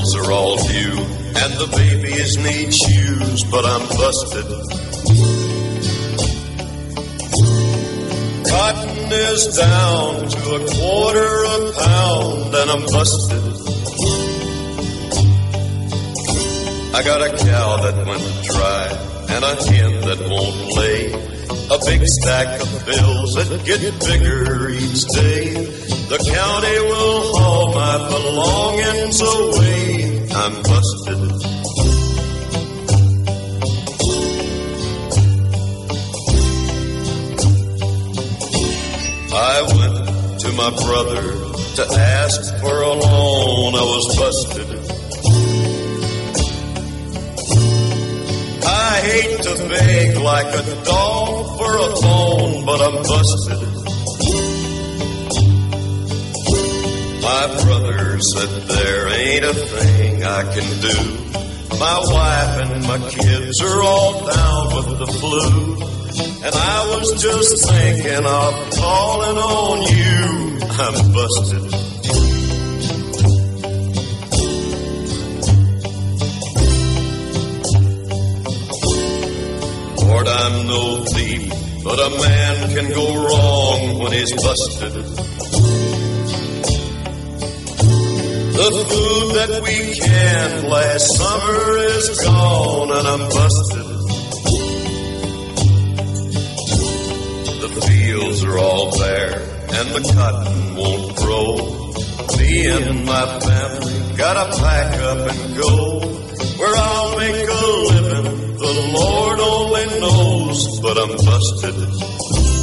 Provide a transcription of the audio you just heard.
clothes are all new, and the babies need shoes, but I'm busted. Cotton is down to $1/4 a pound, and I'm busted. I got a cow that went dry, and a hen that won't lay, a big stack of bills that get bigger each day. The county will haul my belongings away. I'm busted. I went to my brother to ask for a loan. I was busted. I hate to beg like a dog for a bone, but I'm busted. My brother said there ain't a thing I can do. My wife and my kids are all down with the flu, and I was just thinking of calling on you. I'm busted. Lord, I'm no thief, but a man can go wrong when he's busted. The food that we canned last summer is gone, and I'm busted. The fields are all bare, and the cotton won't grow. Me and my family gotta pack up and go. Where I'll make a living, the Lord only knows, but I'm busted.